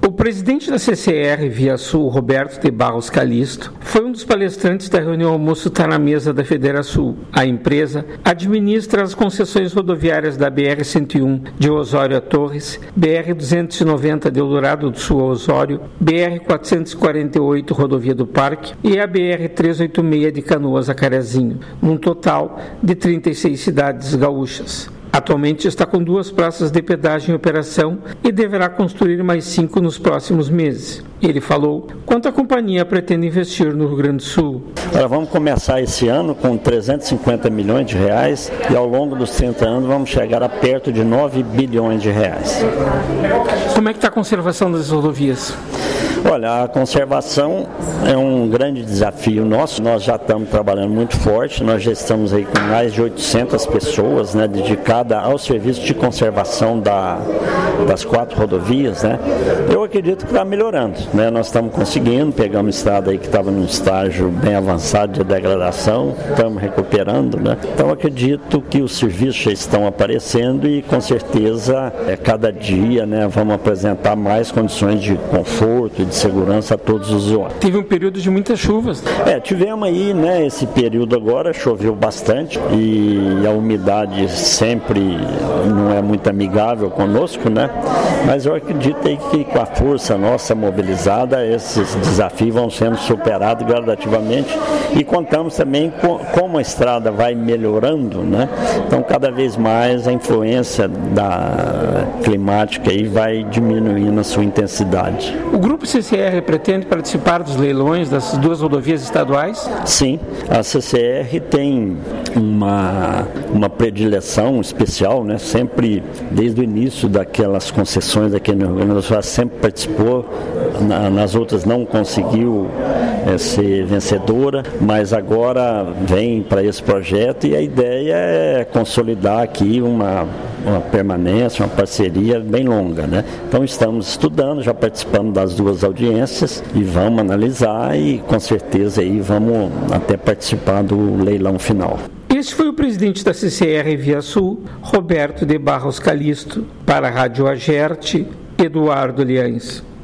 O presidente da CCR Via Sul, Roberto de Barros Calisto, foi um dos palestrantes da reunião Almoço Tá na Mesa da Federasul. A empresa administra as concessões rodoviárias da BR-101 de Osório a Torres, BR-290 de Eldorado do Sul a Osório, BR-448 Rodovia do Parque e a BR-386 de Canoas a Carazinho, num total de 36 cidades gaúchas. Atualmente está com 2 praças de pedágio em operação e deverá construir mais 5 nos próximos meses. Ele falou quanto a companhia pretende investir no Rio Grande do Sul. Vamos começar esse ano com 350 milhões de reais e ao longo dos 30 anos vamos chegar a perto de 9 bilhões de reais. Como é que está a conservação das rodovias? Olha, a conservação é um grande desafio nosso. Nós já estamos trabalhando muito forte, nós já estamos aí com mais de 800 pessoas, né, dedicadas ao serviço de conservação das 4 rodovias, né. Eu acredito que está melhorando, né, nós estamos conseguindo, pegamos estrada aí que estava num estágio bem avançado de degradação, estamos recuperando, né. Então acredito que os serviços já estão aparecendo e com certeza cada dia, né, vamos apresentar mais condições de conforto, de segurança a todos os usuários. Teve um período de muitas chuvas. Tivemos aí, né, esse período agora, choveu bastante e a umidade sempre não é muito amigável conosco, né? Mas eu acredito aí que com a força nossa mobilizada, esses desafios vão sendo superados gradativamente e contamos também com como a estrada vai melhorando, né? Então cada vez mais a influência da climática aí vai diminuindo a sua intensidade. O Grupo CCR pretende participar dos leilões das 2 rodovias estaduais? Sim, a CCR tem uma predileção especial, né? Sempre, desde o início daquelas concessões aqui no Rio Grande do Sul, sempre participou, nas outras não conseguiu ser vencedora, mas agora vem para esse projeto e a ideia é consolidar aqui uma permanência, uma parceria bem longa, né? Então estamos estudando, já participando das 2 audiências e vamos analisar e com certeza aí vamos até participar do leilão final. Este foi o presidente da CCR Via Sul, Roberto de Barros Calisto, para a Rádio Agerte, Eduardo Liães.